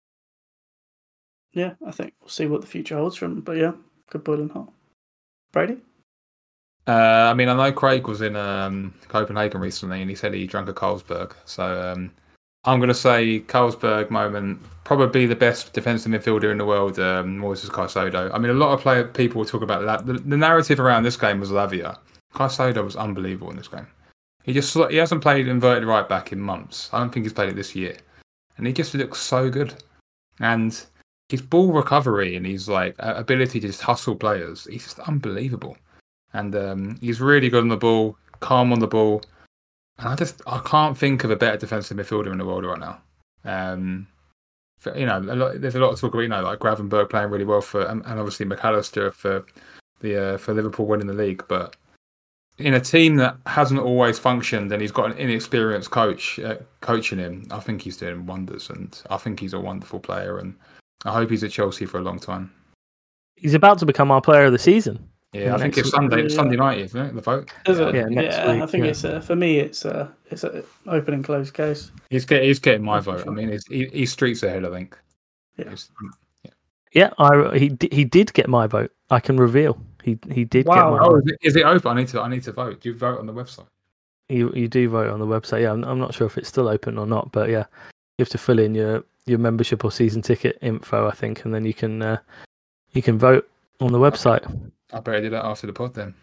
Yeah, I think we'll see what the future holds from him. But yeah, good boiling hot. Brady? Uh, I mean, I know Craig was in um, Copenhagen recently, and he said he drank a Carlsberg. So um, I'm going to say Carlsberg moment, probably the best defensive midfielder in the world, um, Moises Caicedo. I mean, a lot of player people talk about that. The, the narrative around this game was Lavia. Caicedo was unbelievable in this game. He just he hasn't played inverted right back in months. I don't think he's played it this year, and he just looks so good. And his ball recovery and his like ability to just hustle players, he's just unbelievable. And um, he's really good on the ball, calm on the ball. And I just I can't think of a better defensive midfielder in the world right now. Um, for, you know, a lot, there's a lot of talk about, you know, like Gravenberg playing really well for, and, and obviously McAllister for the uh, for Liverpool winning the league. But in a team that hasn't always functioned, and he's got an inexperienced coach uh, coaching him, I think he's doing wonders, and I think he's a wonderful player, and I hope he's at Chelsea for a long time. He's about to become our player of the season. Yeah, Yeah, I think next it's Sunday. It's yeah. Sunday night, isn't it? The vote. Is it? Yeah, next yeah, week, I think yeah. it's uh, for me. It's uh, it's an open and closed case. He's getting he's getting my Yeah, for vote. sure. I mean, he's, he, he's streets ahead. I think. Yeah. He's- Yeah, I he di- he did get my vote. I can reveal he he did Wow. get my Oh, vote. is it, is it open? I need to I need to vote. Do you vote on the website? You you do vote on the website. Yeah, I'm, I'm not sure if it's still open or not, but yeah, you have to fill in your, your membership or season ticket info, I think, and then you can uh, you can vote on the website. I better do that after the pod then.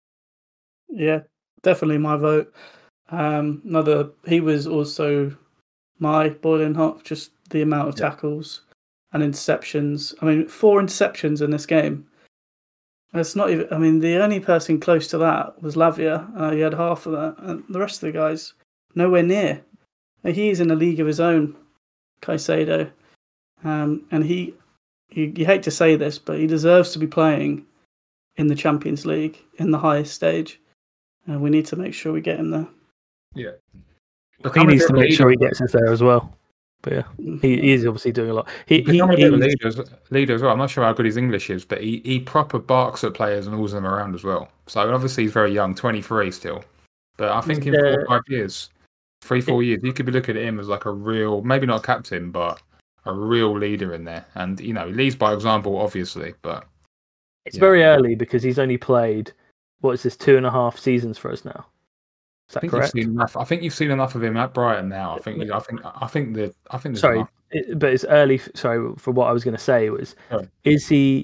Yeah, definitely my vote. Um, another, he was also my boiling hot. Just the amount of Yeah. tackles and interceptions. I mean, four interceptions in this game. That's not even. I mean, the only person close to that was Lavia. Uh, he had half of that, and the rest of the guys nowhere near. And he's in a league of his own, Caicedo, um, and he. You, you hate to say this, but he deserves to be playing in the Champions League in the highest stage. And we need to make sure we get him there. Yeah. He needs to make sure he gets us there as well. But yeah, he, he is obviously doing a lot. He, he, Become a bit of a he's- leader, as- leader as well. I'm not sure how good his English is, but he, he proper barks at players and hauls them around as well. So obviously he's very young, twenty-three still. But I think in four or Yeah. five years, three, four years, you could be looking at him as like a real, maybe not a captain, but a real leader in there. And, you know, he leads by example, obviously, but it's Yeah. very early because he's only played, what is this, two and a half seasons for us now. Is I that think correct? you've seen enough. I think you've seen enough of him at Brighton now. I think, I think, I think that, I think there's Sorry, enough. it- but it's early. Sorry, for what I was going to say was, Sorry. is he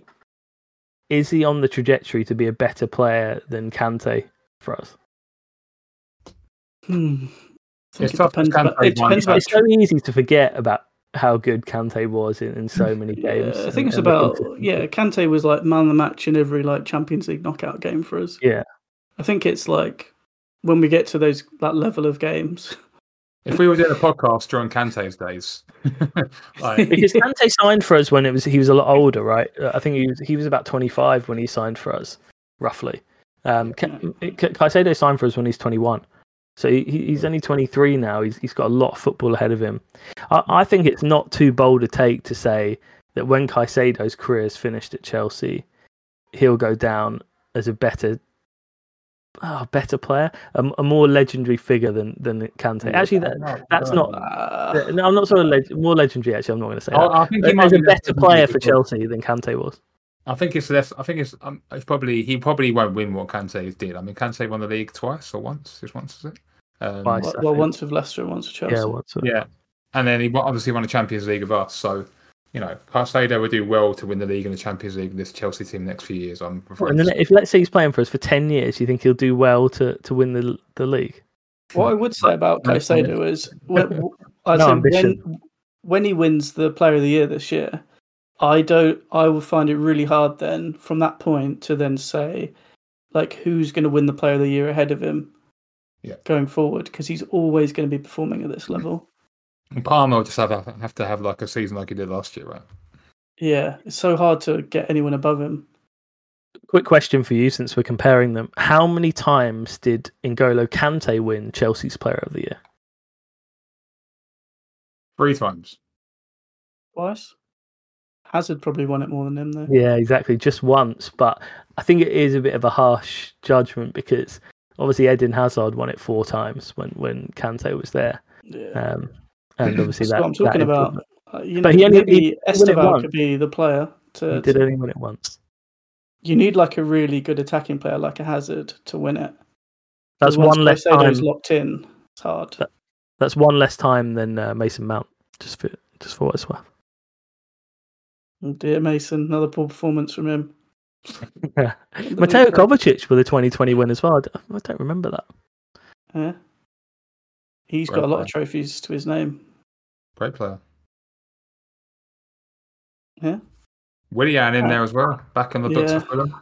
is he on the trajectory to be a better player than Kante for us? Hmm. I think It's it tough depends. because About, it Kante's one depends about. It's so easy to forget about how good Kante was in, in so many games. Yeah, I think and- it's and the about. consistency. Yeah, Kante was like man of the match in every like Champions League knockout game for us. Yeah. I think it's like when we get to those that level of games. If we were doing a podcast during Kante's days, like, Because Kante signed for us when it was he was a lot older, right? Uh, I think he was he was about twenty-five when he signed for us, roughly. Um, Ka- Ka- Caicedo signed for us when he's twenty-one, so he, he's only twenty-three now. He's he's got a lot of football ahead of him. I, I think it's not too bold a take to say that when Caicedo's career is finished at Chelsea, he'll go down as a better. Oh, better player, a, a more legendary figure than than Kante. Actually, that that's not. Uh, No, I'm not sort of leg- more legendary. Actually, I'm not going to say that. I, I think he might There's be a less better legendary player for because- Chelsea than Kante was. I think it's less. I think it's. Um, it's probably he probably won't win what Kante did. I mean, Kante won the league twice or once. Just once, is it? Um, Twice. well, I well, think. once with Leicester and once with Chelsea. Yeah, what's Yeah, and then he wa- obviously won a Champions League of us. So you know, Caicedo would do well to win the league and the Champions League in this Chelsea team next few years. I'm afraid. And then if let's say he's playing for us for ten years, you think he'll do well to, to win the the league? What I would say about Caicedo is when, I No say ambition. when when he wins the Player of the Year this year, I don't. I will find it really hard then from that point to then say, like, who's going to win the Player of the Year ahead of him, Yeah. going forward, because he's always going to be performing at this level. And Palmer will just have have to have like a season like he did last year, right? Yeah, it's so hard to get anyone above him. Quick question for you, since we're comparing them: how many times did N'Golo Kante win Chelsea's Player of the Year? Three times. Twice. Hazard probably won it more than him though. Yeah, exactly, just once. But I think it is a bit of a harsh judgment because obviously Eden Hazard won it four times when when Kante was there. Yeah. Um, and obviously That's that what I'm talking that about. improvement. Uh, you know, But he only- maybe he did win it Esteval once. could be the player. To, He did to- only win it once. you need like a really good attacking player like a Hazard to win it. That's 'Cause once one less Caicedo's time. locked in. It's hard. That- That's one less time than uh, Mason Mount. Just for just for what it's worth. Oh dear Mason, another poor performance from him. Yeah. Mateo Kovacic with a twenty twenty win as well. I don't, I don't remember that. Yeah. He's Great got a lot player. of trophies to his name. Great player. Yeah. Willian in Uh, there as well, back on the books yeah. of Fulham.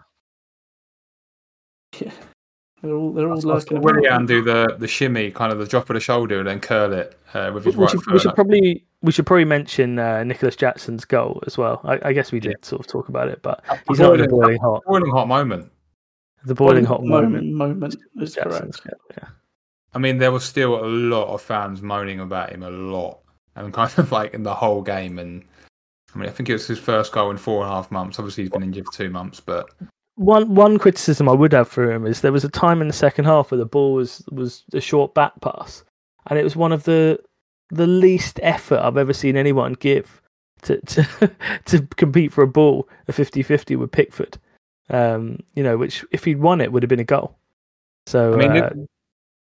Yeah. They're all they're all I saw lurking about. Willian do the, the shimmy, kind of the drop of the shoulder, and then curl it uh, with his We right should, foot. we should probably we should probably mention uh, Nicholas Jackson's goal as well. I, I guess we did Yeah. sort of talk about it, but he's not the boiling hot. boiling hot moment. The boiling hot moment. moment is Jackson's correct. goal, yeah. I mean, there was still a lot of fans moaning about him a lot, and kind of like in the whole game. And I mean, I think it was his first goal in four and a half months. Obviously, he's been injured for two months, but One one criticism I would have for him is there was a time in the second half where the ball was, was a short back pass, and it was one of the the least effort I've ever seen anyone give to to, to compete for a ball, a fifty-fifty with Pickford. Um, you know, which if he'd won it would have been a goal. So I mean, uh, it-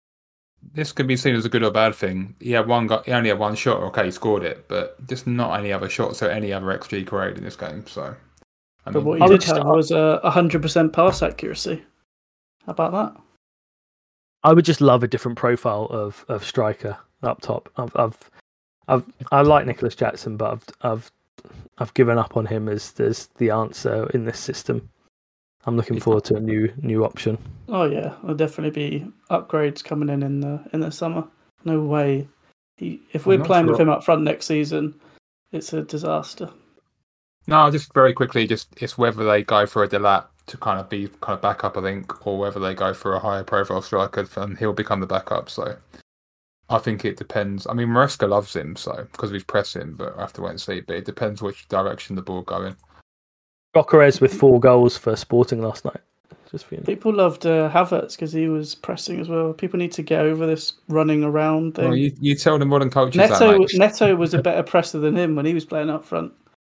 this could be seen as a good or bad thing. He had one, go- he only had one shot. Okay, he scored it, but just not any other shots or any other X G created in this game. So, I But mean, what I he would did just- have was a a hundred percent pass accuracy. How about that? I would just love a different profile of, of striker up top. I've, I've, I've, I like Nicholas Jackson, but I've, I've, I've given up on him as, as the answer in this system. I'm looking He's forward to a new new option. Oh yeah, there'll definitely be upgrades coming in in the in the summer. No way. He, if I'm we're not playing with sure. him up front next season, it's a disaster. no, just very quickly, just it's whether they go for a Delap to kind of be kind of backup, I think, or whether they go for a higher profile striker and he'll become the backup. So, I think it depends. I mean, Maresca loves him, so because we've pressed him, but I have to wait and see. But it depends which direction the ball going. Gokares with four goals for Sporting last night. Just for you. People loved uh, Havertz because he was pressing as well. People need to get over this running around thing. Well, you, you tell the modern coaches that, Neto mate. Neto was a better presser than him when he was playing up front.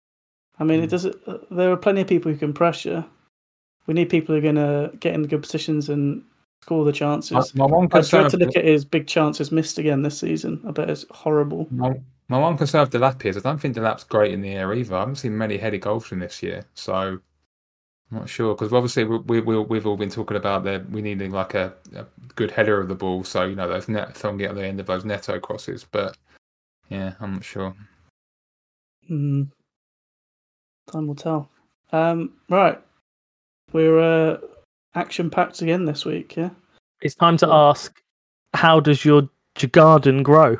I mean, it Mm. doesn't. Uh, there are plenty of people who can pressure. We need people who are going to get in good positions and score the chances. My, my one I concern, tried to look at his big chances missed again this season. I bet it's horrible. my, my one concern with Delap is I don't think Delap's great in the air either. I haven't seen many headed goals from this year, so I'm not sure because obviously we, we, we've all been talking about that we needing like a, a good header of the ball, so you know those net so get on the end of those Neto crosses. But yeah, I'm not sure. Hmm. Time will tell. Um, right, we're uh, action packed again this week. Yeah. It's time to ask: how does your garden grow?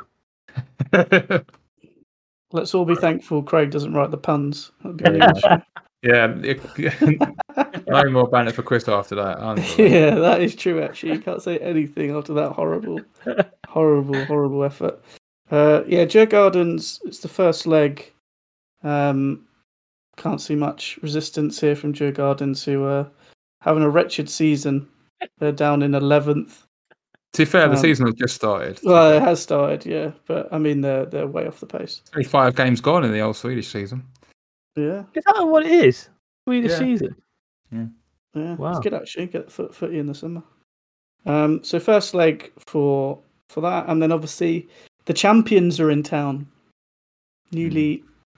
Let's all be thankful Craig doesn't write the puns. That'd be really nice. yeah, it, no more banner for Chris after that. Unbelievable. Yeah, that is true. Actually, you can't say anything after that horrible, horrible, horrible effort. Uh, yeah, Joe Gardens. It's the first leg. Um, can't see much resistance here from Joe Gardens, who are having a wretched season. They're down in eleventh. To be fair, the Um, season has just started. to be Well, it fair. has started, yeah, but I mean they're they're way off the pace. Only five games gone in the old Swedish season. Yeah, Is that what it is? Swedish Yeah. season. yeah, Wow. it's good actually. Get the foot footy in the summer. Um, so first leg for for that, and then obviously the champions are in town. Newly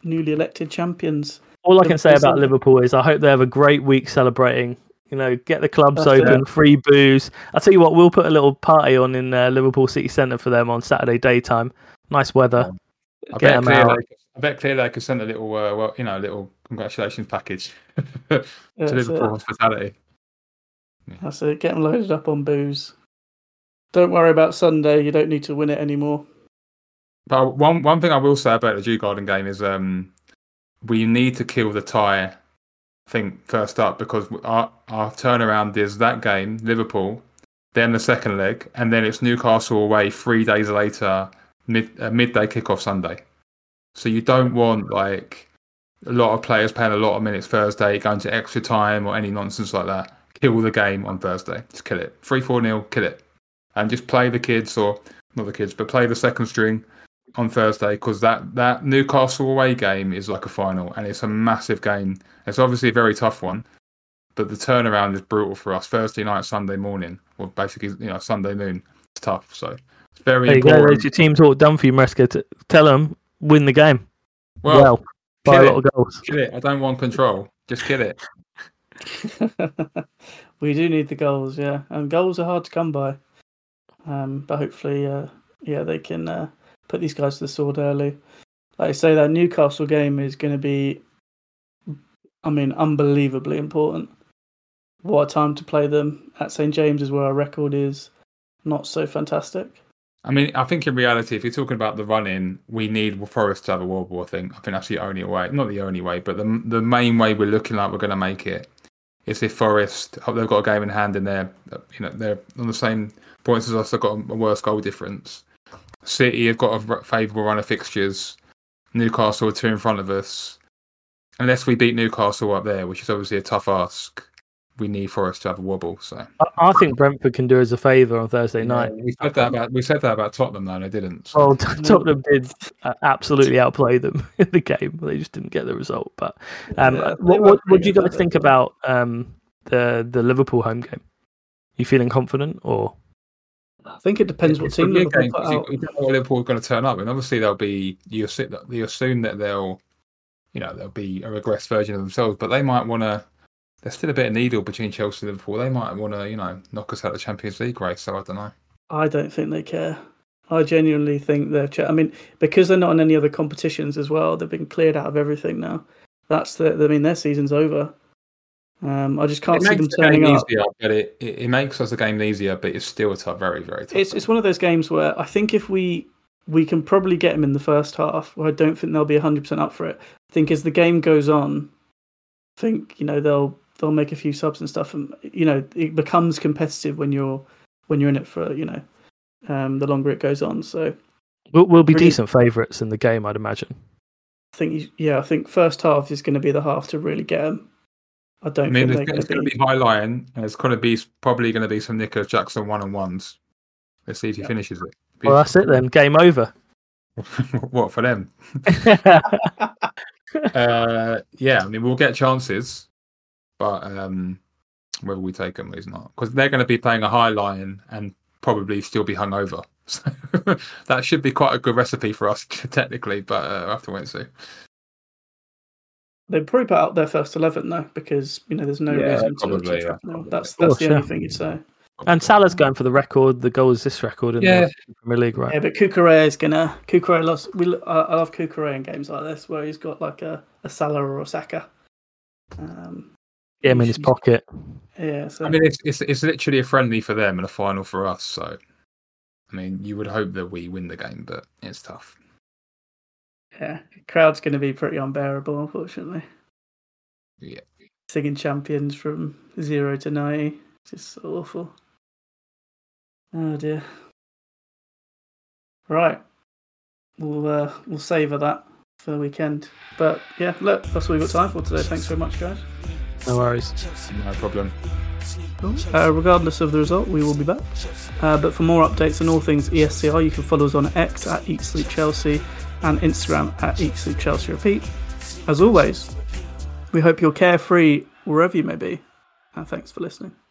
newly elected champions. All I can say Liverpool about Sunday. Liverpool is I hope they have a great week celebrating. You know, get the clubs That's open, it. free booze. I'll tell you what, we'll put a little party on in uh, Liverpool City Centre for them on Saturday daytime. Nice weather. I Get bet them clear out. they, I bet clear they could send a little, uh, well, you know, a little congratulations package to That's Liverpool it. hospitality. That's it. Get them loaded up on booze. Don't worry about Sunday. You don't need to win it anymore. But one one thing I will say about the Dew Garden game is um, we need to kill the tie thing first up, because our our turnaround is that game, Liverpool, then the second leg, and then it's Newcastle away three days later, mid uh, midday kickoff Sunday. So you don't want like a lot of players playing a lot of minutes Thursday, going to extra time or any nonsense like that. Kill the game on Thursday. Just kill it. three four nil, kill it. And just play the kids, or not the kids, but play the second string on Thursday, because that, that Newcastle away game is like a final, and it's a massive game. It's obviously a very tough one, but the turnaround is brutal for us. Thursday night, Sunday morning, or basically, you know, Sunday noon. It's tough. So it's very There you go. important. There's your team's all done for you, Maresca. T- Tell them, win the game. Well, Well, by a kill lot of goals. Kill it. I don't want control. Just kill it. We do need the goals, yeah, and goals are hard to come by. Um, but hopefully, uh, yeah, they can uh, put these guys to the sword early. Like I say, that Newcastle game is going to be, I mean, unbelievably important. What a time to play them at Saint James's, where our record is not so fantastic. I mean, I think in reality, if you're talking about the run-in, we need Forest to have a wobble, I think. I think that's the only way. Not the only way, but the the main way we're looking like we're going to make it is if Forest, they've got a game in hand and they're, you know, they're on the same points as us, they've got a worse goal difference. City have got a favourable run of fixtures. Newcastle are two in front of us. Unless we beat Newcastle up there, which is obviously a tough ask, we need Forest to have a wobble. So I, I think Brentford can do us a favour on Thursday night. Yeah, we said that about we said that about Tottenham, though, and they didn't. So. Well, Tottenham did uh, absolutely outplay them in the game. They just didn't get the result. But um, Yeah, they what, were what, what pretty do you good guys at think it. about um, the the Liverpool home game? You feeling confident, or I think it depends what It's team gonna be a Liverpool game, put 'cause you, out. you don't know what Liverpool are going to turn up, and obviously they'll be you assume, you assume that they'll, you know, they'll be a regressed version of themselves, but they might want to. There's still a bit of needle between Chelsea and Liverpool. They might want to, you know, knock us out of the Champions League race. So I don't know. I don't think they care. I genuinely think they're. Ch- I mean, because they're not in any other competitions as well, they've been cleared out of everything now. That's the. I mean, their season's over. Um, I just can't It see them makes the turning game up. easier, but it, it, it makes us a game easier, but it's still a tough, very, very tough. It's game. it's one of those games where I think if we we can probably get them in the first half, where I don't think they'll be one hundred percent up for it. I think as the game goes on, I think you know they'll they'll make a few subs and stuff, and you know it becomes competitive when you're when you're in it for you know um, the longer it goes on. So we'll, we'll be Really- decent favourites in the game, I'd imagine. I think you- yeah, I think first half is going to be the half to really get them. I don't I mean, think there's, they're there's going going to to be. be high line, and it's going to be probably going to be some Nicholas Jackson one on ones. Let's see if he Yeah. finishes it. Well, that's it then. Game over. What for them? Uh, yeah, I mean, we'll get chances, but um, whether we take them is not, because they're going to be playing a high line and probably still be hungover. So that should be quite a good recipe for us technically, but uh, I have to wait and see. They'd probably put out their first eleven though, because you know there's no Yeah, reason to. probably, to yeah, no, that's probably. that's the Of course, only yeah. thing you'd say. And Salah's going for the record, the goal is this record in Yeah. the Premier League, right? Yeah, but Kukurea is gonna. Kukurea loves. We lo- I I love Kukurea in games like this where he's got like a, a Salah or a Saka. Um, Get him in his he's- pocket. Yeah, so I mean, it's, it's it's literally a friendly for them and a final for us. So, I mean, you would hope that we win the game, but it's tough. yeah, crowd's gonna be pretty unbearable, unfortunately. Yeah. Singing champions from zero to ninety, it's just awful. Oh dear. Right, we'll uh, we'll savour that for the weekend. But yeah, look, that's all we've got time for today. Thanks very much, guys. No worries. No problem. Cool. Uh, regardless of the result, we will be back. Uh, but for more updates on all things E S C R, you can follow us on X at Eat Sleep Chelsea and Instagram at Eat Sleep Chelsea Repeat. As always, we hope you're carefree wherever you may be, and thanks for listening.